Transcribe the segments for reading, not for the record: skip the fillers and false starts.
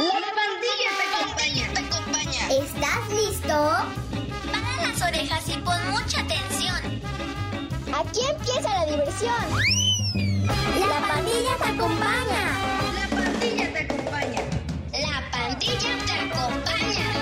pandilla te acompaña. ¿Estás listo? Para las orejas y pon mucha atención. Aquí empieza la diversión. La pandilla te acompaña. La pandilla te acompaña. La pandilla te acompaña.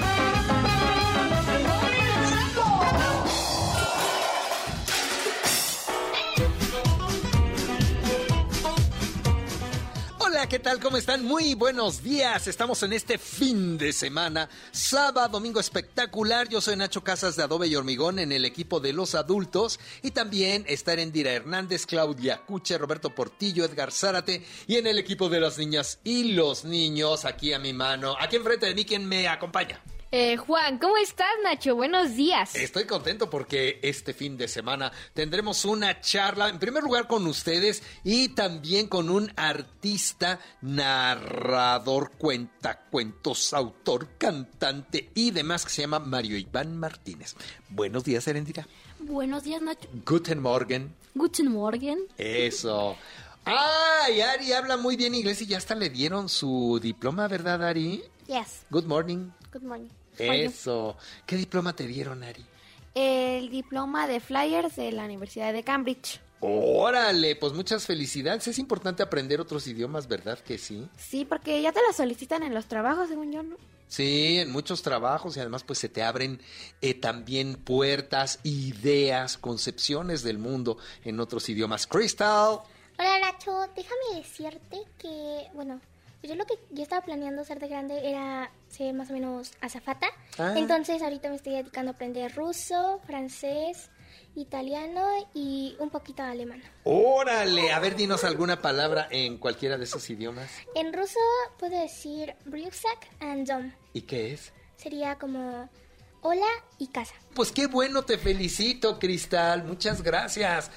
Hola, ¿qué tal? ¿Cómo están? Muy buenos días. Estamos en este fin de semana, sábado, domingo espectacular. Yo soy Nacho Casas de Adobe y Hormigón en el equipo de los adultos. Y también está Erendira Hernández, Claudia Cuche, Roberto Portillo, Edgar Zárate. Y en el equipo de las niñas y los niños, aquí a mi mano, aquí enfrente de mí, ¿quién me acompaña? Juan, ¿cómo estás, Nacho? Buenos días. Estoy contento porque este fin de semana tendremos una charla, en primer lugar con ustedes y también con un artista, narrador, cuentacuentos, autor, cantante y demás que se llama Mario Iván Martínez. Buenos días, Erendira. Buenos días, Nacho. Guten Morgen. Guten Morgen. Eso. ¡Ay! Ari habla muy bien inglés y ya hasta le dieron su diploma, ¿verdad, Ari? Yes. Good morning. Good morning. Eso. ¿Qué diploma te dieron, Ari? El diploma de Flyers de la Universidad de Cambridge. ¡Órale! Pues muchas felicidades. Es importante aprender otros idiomas, ¿verdad que sí? Sí, porque ya te lo solicitan en los trabajos, según yo, ¿no? Sí, en muchos trabajos y además pues se te abren también puertas, ideas, concepciones del mundo en otros idiomas. Crystal. Hola, Nacho. Déjame decirte que, bueno, yo lo que yo estaba planeando ser de grande era ser más o menos azafata. Entonces ahorita me estoy dedicando a aprender ruso, francés, italiano y un poquito de alemán. ¡Órale! A ver, dinos alguna palabra en cualquiera de esos idiomas. En ruso puedo decir Rucksack and dom. ¿Y qué es? Sería como hola y casa. Pues qué bueno, te felicito, Cristal. Muchas gracias.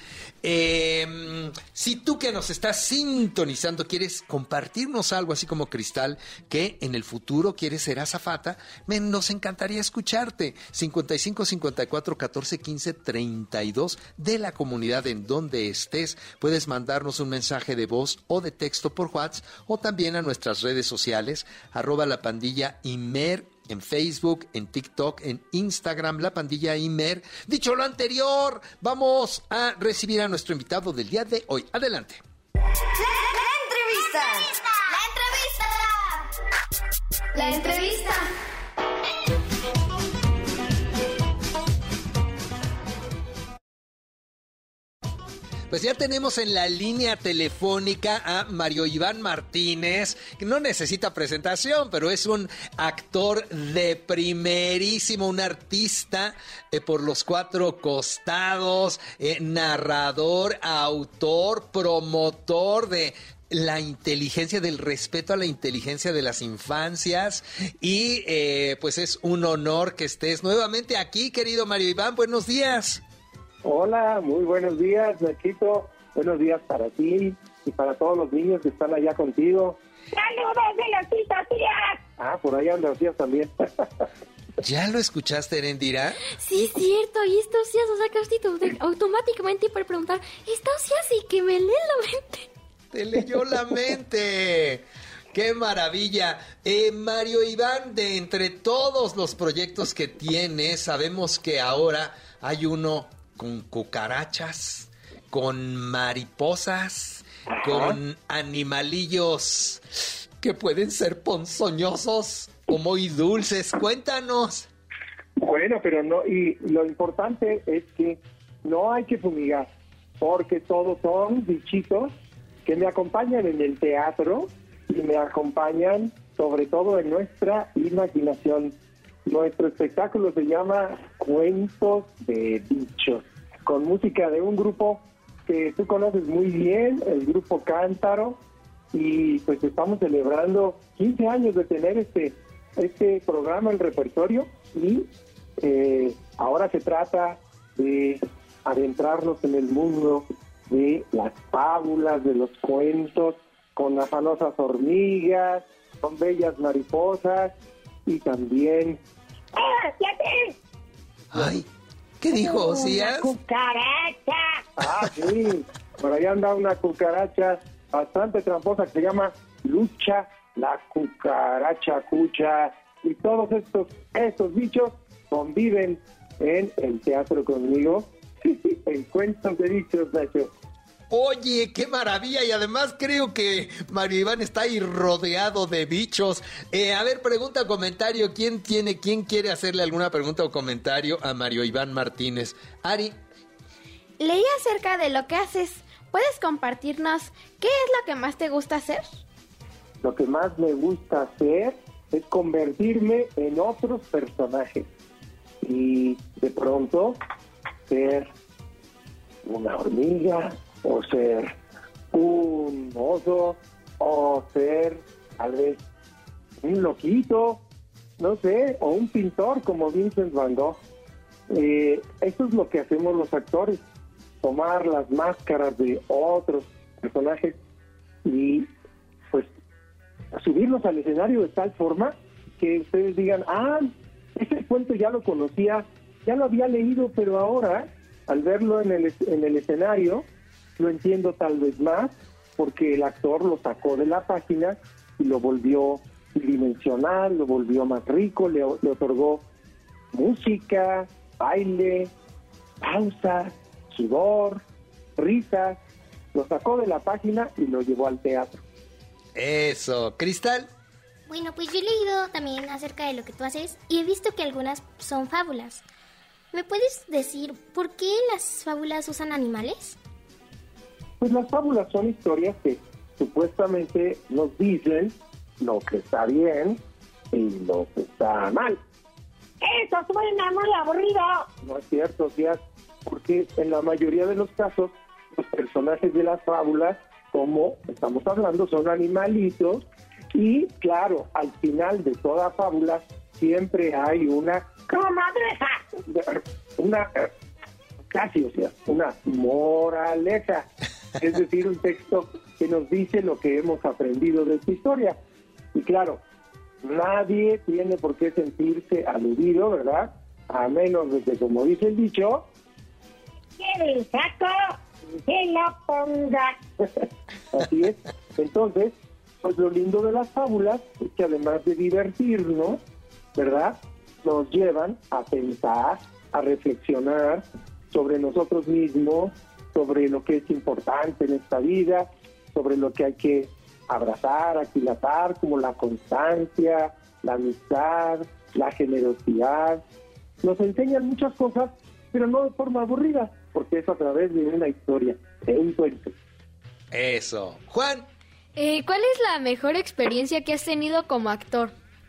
Si tú que nos estás sintonizando quieres compartirnos algo así como Cristal, que en el futuro quieres ser azafata, nos encantaría escucharte. 55 54 14 15 32 de la comunidad en donde estés. Puedes mandarnos un mensaje de voz o de texto por WhatsApp o también a nuestras redes sociales, @lapandilla_imer. En Facebook, en TikTok, en Instagram, La Pandilla Imer. Dicho lo anterior, vamos a recibir a nuestro invitado del día de hoy. Adelante. La entrevista. Pues ya tenemos en la línea telefónica a Mario Iván Martínez, que no necesita presentación, pero es un actor de primerísimo, un artista por los cuatro costados, narrador, autor, promotor de la inteligencia, del respeto a la inteligencia de las infancias y pues es un honor que estés nuevamente aquí, querido Mario Iván. Buenos días. Hola, muy buenos días, Nachito. Buenos días para ti y para todos los niños que están allá contigo. ¡Saludos de las tías! Por ahí andan los tías también. ¿Ya lo escuchaste, Erendira? Sí, es cierto. Y estos días, o sea, Castito, automáticamente para preguntar, estos días y que me lee la mente. Te leyó la mente. ¡Qué maravilla! Mario Iván, de entre todos los proyectos que tienes, sabemos que ahora hay uno con cucarachas, con mariposas, con animalillos que pueden ser ponzoñosos o muy dulces. Cuéntanos. Bueno, pero no, y lo importante es que no hay que fumigar, porque todos son bichitos que me acompañan en el teatro y me acompañan sobre todo en nuestra imaginación. Nuestro espectáculo se llama Cuentos de Bichos, con música de un grupo que tú conoces muy bien, el grupo Cántaro, y pues estamos celebrando 15 años de tener este programa en repertorio y ahora se trata de adentrarnos en el mundo de las fábulas, de los cuentos, con afanosas hormigas, con bellas mariposas y también... Ay, ¿qué dijo, Osías? ¡Cucaracha! Sí, por ahí anda una cucaracha bastante tramposa que se llama Lucha la cucaracha cucha y todos estos bichos conviven en el teatro conmigo. En Cuentos de Bichos, Nacho. Oye, qué maravilla, y además creo que Mario Iván está ahí rodeado de bichos. A ver, pregunta o comentario, ¿quién quiere hacerle alguna pregunta o comentario a Mario Iván Martínez? Ari. Leí acerca de lo que haces. ¿Puedes compartirnos qué es lo que más te gusta hacer? Lo que más me gusta hacer es convertirme en otros personajes y de pronto ser una hormiga, o ser un oso, o ser tal vez un loquito, no sé, o un pintor como Vincent Van Gogh. Eso es lo que hacemos los actores, tomar las máscaras de otros personajes y pues subirlos al escenario de tal forma que ustedes digan, ese cuento ya lo conocía, ya lo había leído, pero ahora al verlo en el escenario lo entiendo tal vez más, porque el actor lo sacó de la página y lo volvió tridimensional, lo volvió más rico, le otorgó música, baile, pausa, sudor, risas, lo sacó de la página y lo llevó al teatro. Eso, Cristal. Bueno, pues yo he leído también acerca de lo que tú haces y he visto que algunas son fábulas. ¿Me puedes decir por qué las fábulas usan animales? Pues las fábulas son historias que supuestamente nos dicen lo que está bien y lo que está mal. ¡Eso suena muy aburrido! No es cierto, tía, porque en la mayoría de los casos los personajes de las fábulas, como estamos hablando, son animalitos y claro, al final de toda fábula siempre hay una ¡comadreja! Una moraleja, es decir, un texto que nos dice lo que hemos aprendido de esta historia. Y claro, nadie tiene por qué sentirse aludido, ¿verdad? A menos de que, como dice el dicho, ¡que el saco se lo ponga! Así es. Entonces, pues lo lindo de las fábulas es que además de divertirnos, ¿verdad?, nos llevan a pensar, a reflexionar sobre nosotros mismos, sobre lo que es importante en esta vida, sobre lo que hay que abrazar, aquilatar, como la constancia, la amistad, la generosidad. Nos enseñan muchas cosas, pero no de forma aburrida, porque es a través de una historia, de un cuento. Eso. Juan. ¿Cuál es la mejor experiencia que has tenido como actor?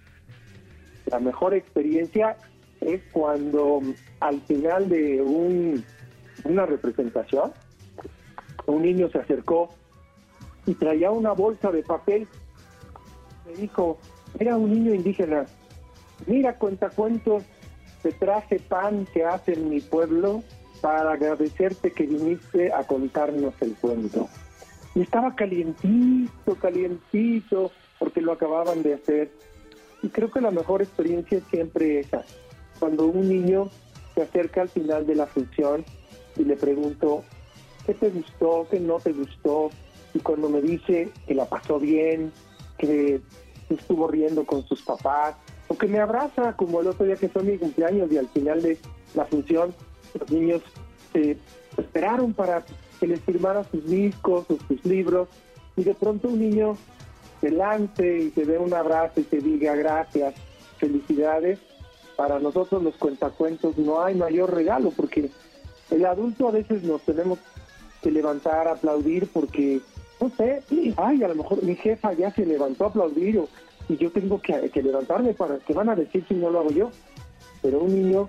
La mejor experiencia es cuando al final de una representación, un niño se acercó y traía una bolsa de papel. Me dijo, era un niño indígena, mira, cuentacuentos, te traje pan que hace en mi pueblo para agradecerte que viniste a contarnos el cuento. Y estaba calientito, porque lo acababan de hacer. Y creo que la mejor experiencia es siempre esa, cuando un niño se acerca al final de la función y le pregunto, ¿qué te gustó, qué no te gustó? Y cuando me dice que la pasó bien, que estuvo riendo con sus papás, o que me abraza, como el otro día que fue mi cumpleaños y al final de la función, los niños esperaron para que les firmara sus discos o sus libros, y de pronto un niño te lance y te dé un abrazo y te diga gracias, felicidades. Para nosotros los cuentacuentos no hay mayor regalo, porque el adulto a veces nos tenemos que levantar a aplaudir porque, no sé, a lo mejor mi jefa ya se levantó a aplaudir y yo tengo que levantarme para que van a decir si no lo hago yo. Pero un niño,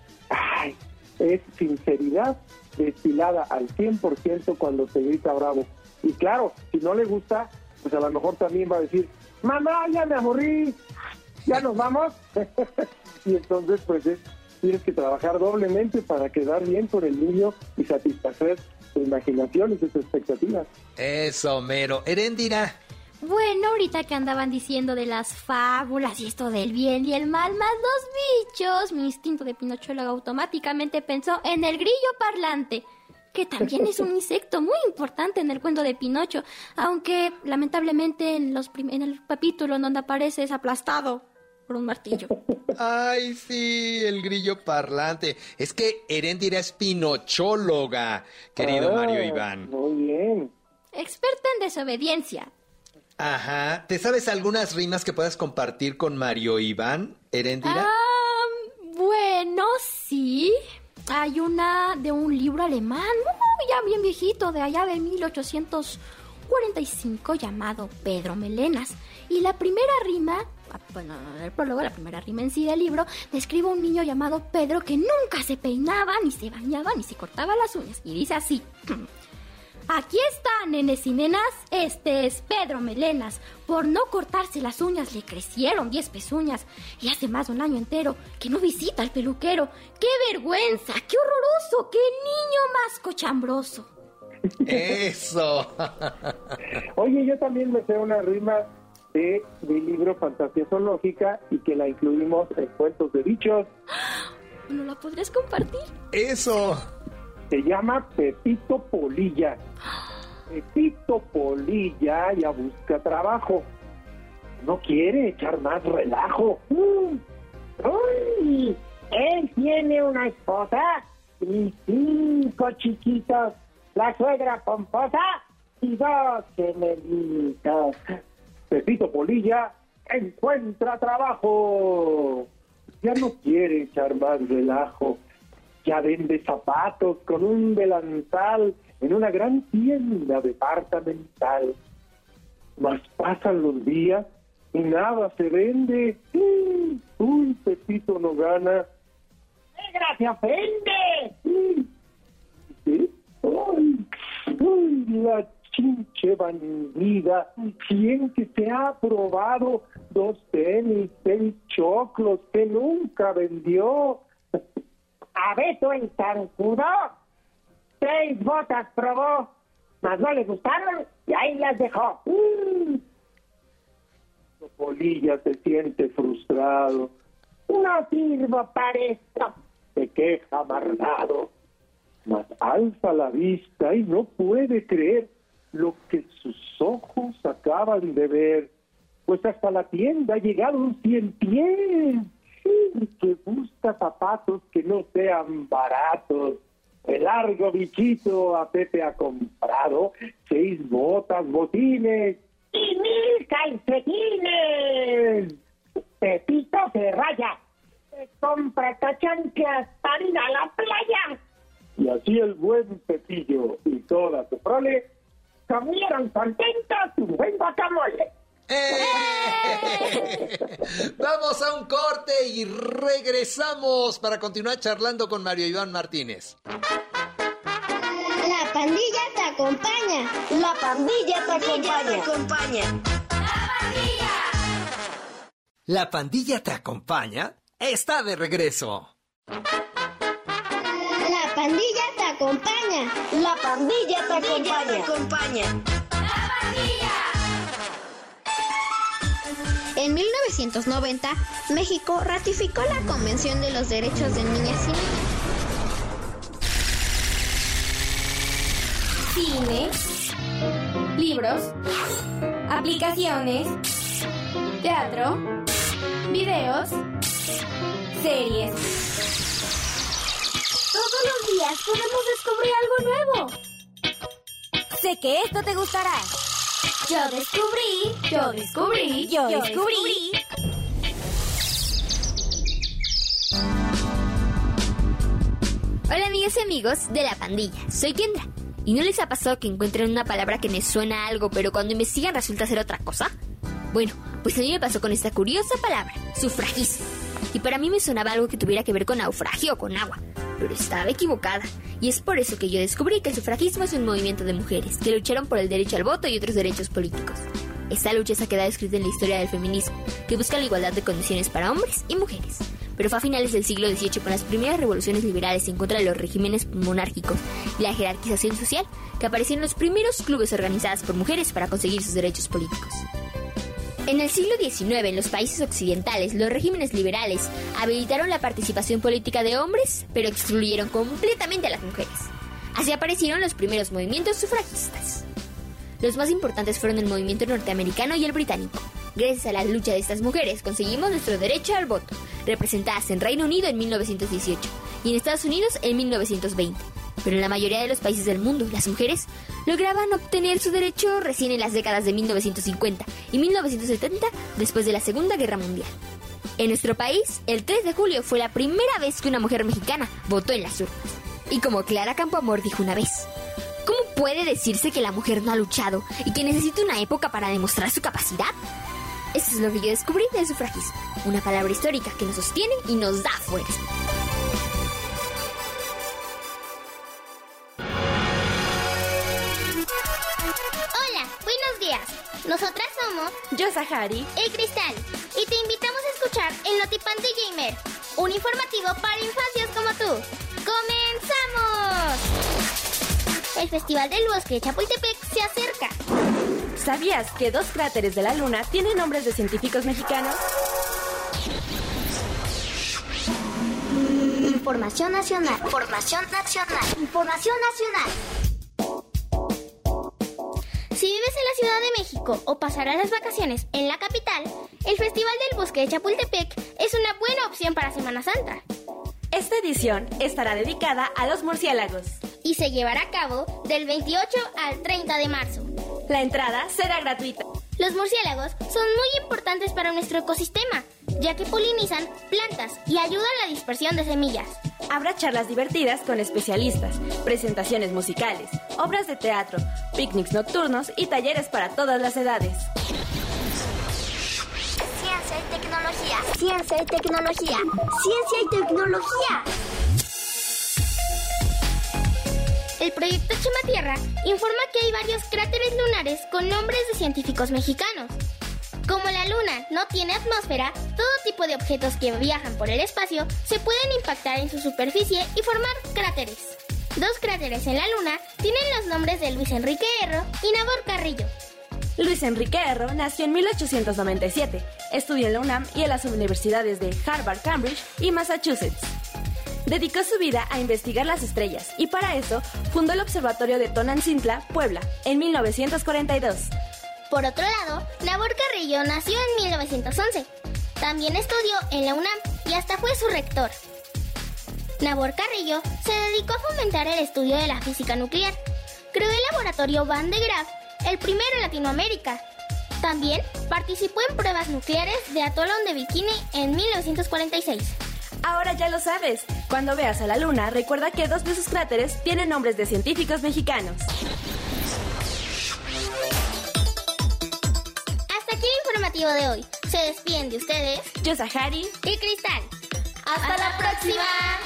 es sinceridad destilada al 100% cuando te grita bravo. Y claro, si no le gusta, pues a lo mejor también va a decir, mamá, ya me aburrí, ya nos vamos. Y entonces pues tienes que trabajar doblemente para quedar bien con el niño y satisfacer su imaginación y sus expectativas. Eso, mero. Eréndira. Bueno, ahorita que andaban diciendo de las fábulas y esto del bien y el mal, más los bichos, mi instinto de pinochóloga automáticamente pensó en el grillo parlante. que también es un insecto muy importante en el cuento de Pinocho, aunque lamentablemente en el capítulo en donde aparece es aplastado por un martillo. Ay, sí, el grillo parlante. Es que Heréndira es pinochóloga, querido Mario Iván. Muy bien. Experta en desobediencia. Ajá. ¿Te sabes algunas rimas que puedas compartir con Mario Iván, Heréndira? Bueno, sí. Hay una de un libro alemán, ya bien viejito, de allá de 1845, llamado Pedro Melenas. Y la primera rima, bueno, el prólogo, la primera rima en sí del libro, describe a un niño llamado Pedro que nunca se peinaba, ni se bañaba, ni se cortaba las uñas. Y dice así: aquí están, nenes y nenas, este es Pedro Melenas. Por no cortarse las uñas le crecieron 10 pezuñas. Y hace más de un año entero que no visita al peluquero. ¡Qué vergüenza! ¡Qué horroroso! ¡Qué niño más cochambroso! ¡Eso! Oye, yo también me sé una rima del libro Fantasía Zoológica y que la incluimos en Cuentos de Bichos. ¿No la podrías compartir? ¡Eso! Se llama Pepito Polilla. Pepito Polilla ya busca trabajo. No quiere echar más relajo. Uy, él tiene una esposa y 5 chiquitos. La suegra pomposa y 2 gemelitos. Pepito Polilla encuentra trabajo. Ya no quiere echar más relajo. Ya vende zapatos con un delantal en una gran tienda departamental. Mas pasan los días y nada se vende. Uy, Pepito no gana. ¡Negra se ofende! ¿Sí? Uy, la chinche bandida. ¿Quién que se ha probado 2 tenis, 6 choclos que nunca vendió? A Beto el Zancudo 6 botas probó, mas no le gustaron y ahí las dejó. Polilla se siente frustrado. No sirvo para esto. Se queja amargado. Mas alza la vista y no puede creer lo que sus ojos acaban de ver. Pues hasta la tienda ha llegado un 100pies que busca zapatos que no sean baratos. El largo bichito a Pepe ha comprado 6 botas, botines y 1000 calcetines. Pepito se raya, se compra chanclas para ir a la playa. Y así el buen Pepillo y toda su prole comieron contentos un buen guacamole. Vamos a un corte y regresamos para continuar charlando con Mario Iván Martínez. La pandilla te acompaña. La pandilla te acompaña. La pandilla te acompaña. Está de regreso. La pandilla te acompaña. La pandilla te acompaña. En 1990, México ratificó la Convención de los Derechos de Niñas y Niños. Cine, libros, aplicaciones, teatro, videos, series. Todos los días podemos descubrir algo nuevo. Sé que esto te gustará. Yo descubrí. Hola amigas y amigos de La Pandilla, soy Kendra. ¿Y no les ha pasado que encuentren una palabra que les suena a algo, pero cuando investigan resulta ser otra cosa? Bueno, pues a mí me pasó con esta curiosa palabra, sufragismo. Y para mí me sonaba algo que tuviera que ver con naufragio o con agua, pero estaba equivocada. Y es por eso que yo descubrí que el sufragismo es un movimiento de mujeres que lucharon por el derecho al voto y otros derechos políticos. Esta lucha se ha quedado escrita en la historia del feminismo, que busca la igualdad de condiciones para hombres y mujeres. Pero fue a finales del siglo XVIII, con las primeras revoluciones liberales en contra de los regímenes monárquicos y la jerarquización social, que aparecieron los primeros clubes organizados por mujeres para conseguir sus derechos políticos. En el siglo XIX, en los países occidentales, los regímenes liberales habilitaron la participación política de hombres, pero excluyeron completamente a las mujeres. Así aparecieron los primeros movimientos sufragistas. Los más importantes fueron el movimiento norteamericano y el británico. Gracias a la lucha de estas mujeres conseguimos nuestro derecho al voto, representadas en Reino Unido en 1918 y en Estados Unidos en 1920. Pero en la mayoría de los países del mundo, las mujeres lograban obtener su derecho recién en las décadas de 1950 y 1970, después de la Segunda Guerra Mundial. En nuestro país, el 3 de julio fue la primera vez que una mujer mexicana votó en las urnas. Y como Clara Campoamor dijo una vez, ¿cómo puede decirse que la mujer no ha luchado y que necesita una época para demostrar su capacidad? Eso es lo que yo descubrí del sufragismo, una palabra histórica que nos sostiene y nos da fuerza. Hola, buenos días. Nosotras somos Yo, Sahari. El Cristal y te invitamos a escuchar el Notipante Gamer, un informativo para infancias como tú. ¡Comenzamos! El Festival del Bosque de Chapultepec se acerca. ¿Sabías que 2 cráteres de la Luna tienen nombres de científicos mexicanos? Información nacional. Información nacional. Información nacional. Si vives en la Ciudad de México o pasarás las vacaciones en la capital, el Festival del Bosque de Chapultepec es una buena opción para Semana Santa. Esta edición estará dedicada a los murciélagos y se llevará a cabo del 28 al 30 de marzo. La entrada será gratuita. Los murciélagos son muy importantes para nuestro ecosistema, ya que polinizan plantas y ayudan a la dispersión de semillas. Habrá charlas divertidas con especialistas, presentaciones musicales, obras de teatro, picnics nocturnos y talleres para todas las edades. Ciencia y tecnología. Ciencia y tecnología. Ciencia y tecnología. El proyecto Chema Tierra informa que hay varios cráteres lunares con nombres de científicos mexicanos. Como la Luna no tiene atmósfera, todo tipo de objetos que viajan por el espacio se pueden impactar en su superficie y formar cráteres. 2 cráteres en la Luna tienen los nombres de Luis Enrique Erro y Nabor Carrillo. Luis Enrique Erro nació en 1897. Estudió en la UNAM y en las universidades de Harvard, Cambridge y Massachusetts. Dedicó su vida a investigar las estrellas y para eso fundó el Observatorio de Tonantzintla, Puebla, en 1942. Por otro lado, Nabor Carrillo nació en 1911. También estudió en la UNAM y hasta fue su rector. Nabor Carrillo se dedicó a fomentar el estudio de la física nuclear. Creó el laboratorio Van de Graaff, el primero en Latinoamérica. También participó en pruebas nucleares de Atolón de Bikini en 1946. Ahora ya lo sabes. Cuando veas a la Luna, recuerda que 2 de sus cráteres tienen nombres de científicos mexicanos. Hasta aquí el informativo de hoy. Se despiden de ustedes Yo, Sahari y Cristal. ¡Hasta la próxima!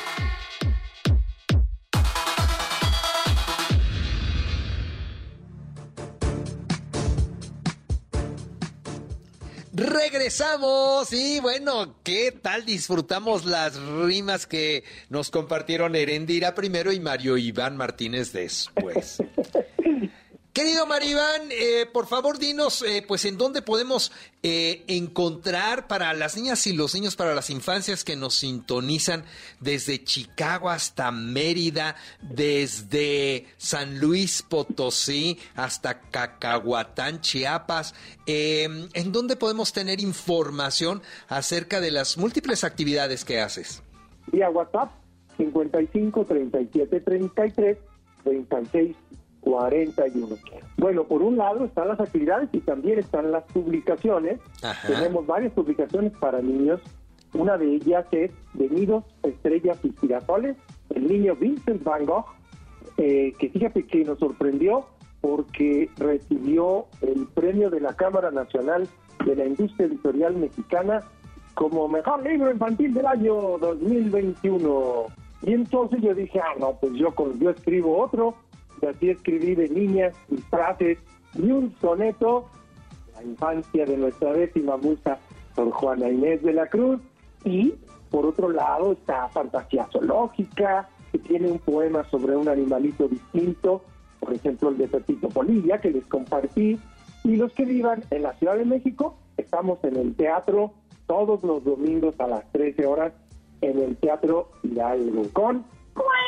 Regresamos y bueno, ¿qué tal disfrutamos las rimas que nos compartieron Erendira primero y Mario Iván Martínez después? Querido Mario Iván, por favor dinos pues en dónde podemos encontrar para las niñas y los niños, para las infancias que nos sintonizan desde Chicago hasta Mérida, desde San Luis Potosí hasta Cacahuatán, Chiapas. ¿En dónde podemos tener información acerca de las múltiples actividades que haces? Vía WhatsApp 55 37 33 36 41. Bueno, por un lado están las actividades y también están las publicaciones. Ajá. Tenemos varias publicaciones para niños. Una de ellas es de nidos, estrellas y girasoles. El niño Vincent Van Gogh, que fíjate que nos sorprendió porque recibió el premio de la Cámara Nacional de la Industria Editorial Mexicana como mejor libro infantil del año 2021. Y entonces yo dije, no, pues yo escribo otro. Y así escribí de niñas y frases y un soneto, la infancia de nuestra décima musa, Sor Juana Inés de la Cruz. Y por otro lado está Fantasía Zoológica, que tiene un poema sobre un animalito distinto, por ejemplo el de Pepito Polilla, que les compartí. Y los que vivan en la Ciudad de México, estamos en el teatro todos los domingos a las 13 horas, en el Teatro Hidalgo, con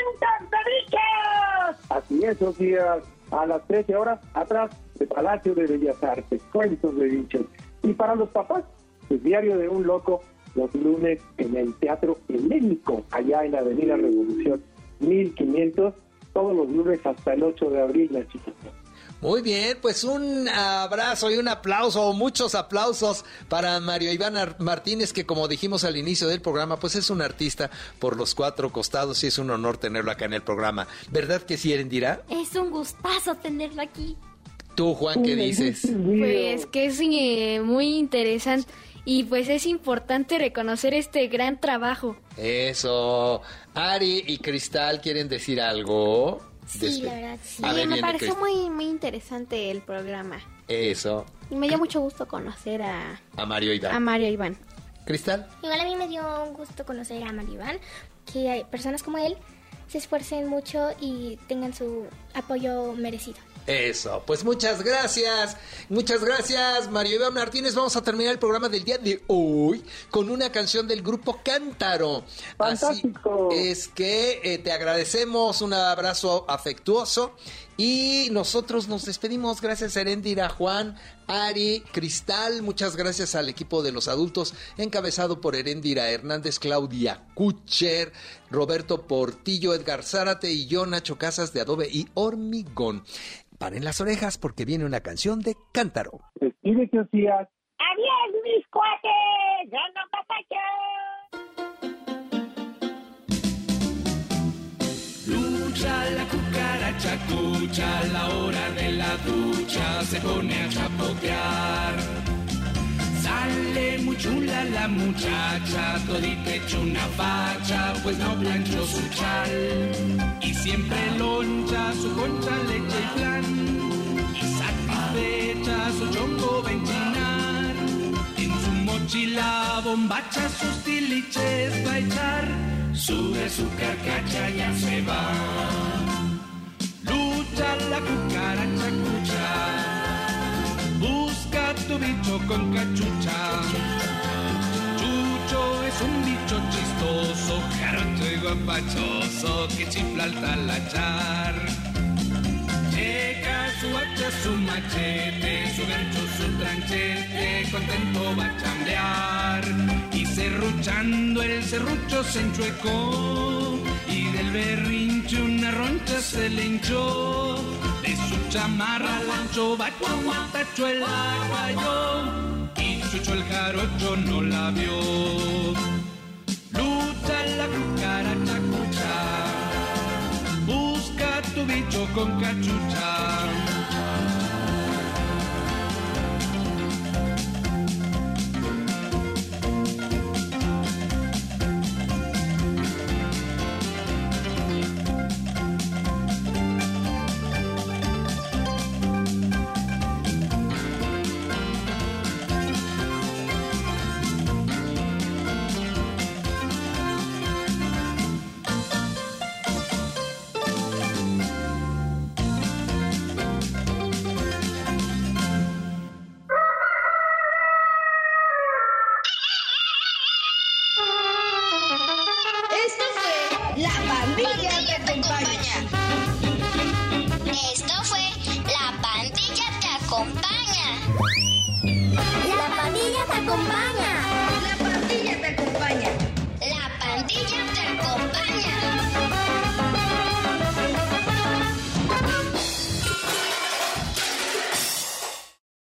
¡Cuentos de bichos! Así es, Sofía, a las 13 horas, atrás del Palacio de Bellas Artes, Cuentos de bichos. Y para los papás, el Diario de un Loco, los lunes en el Teatro Helénico, allá en Avenida Revolución 1500, todos los lunes hasta el 8 de abril, las chicas. Muy bien, pues un abrazo y un aplauso, o muchos aplausos para Mario Iván Martínez, que como dijimos al inicio del programa, pues es un artista por los 4 costados y es un honor tenerlo acá en el programa. ¿Verdad que sí, Erendira? Es un gustazo tenerlo aquí. ¿Tú, Juan, qué dices? Pues que es muy interesante y pues es importante reconocer este gran trabajo. Eso. Ari y Cristal, ¿quieren decir algo? Sí, la verdad, sí. A ver, me viene pareció Cristal. muy interesante el programa. Eso. Y me dio mucho gusto conocer a Mario Iván. Mario Iván. ¿Cristal? Igual a mí me dio un gusto conocer a Mario Iván, que hay personas como él se esfuercen mucho y tengan su apoyo merecido. Eso, pues muchas gracias, Mario Iván Martínez. Vamos a terminar el programa del día de hoy con una canción del grupo Cántaro. ¡Fantástico! Así es que te agradecemos, un abrazo afectuoso y nosotros nos despedimos. Gracias a Erendira, Juan, Ari, Cristal, muchas gracias al equipo de los adultos encabezado por Erendira Hernández, Claudia Kucher, Roberto Portillo, Edgar Zárate y yo, Nacho Casas de Adobe y Hormigón. Paren las orejas porque viene una canción de Cántaro. Despídete, Osías. ¡Adiós, mis cuates! ¡Ya no papacho! Lucha la cucaracha, cucha, a la hora de la ducha se pone a chapotear. Sale muy chula la muchacha, todita hecha una facha, pues no planchó su chal. Y siempre loncha su concha, leche y flan, y satisfecha su chongo va a enchinar. En su mochila bombacha sus tiliches va a echar, sube su carcacha, ya se va. Lucha la cucaracha, cucha, busca tu bicho con cachucha. Chucho es un bicho chistoso, jarocho y guapachoso, que chifla al talachar. Llega su hacha, su machete, su gancho, su tranchete, contento va a chambear. Y serruchando el serrucho se enchuecó, y del berrinche una roncha se le hinchó. De su chamarra la anchoba, tachuela cayó, y Chucho el jarocho no la vio. Lucha la cucaracha, cucha, busca tu bicho con cachucha. Esto fue La Pandilla Te Acompaña. Esto fue La Pandilla Te Acompaña. La pandilla te acompaña.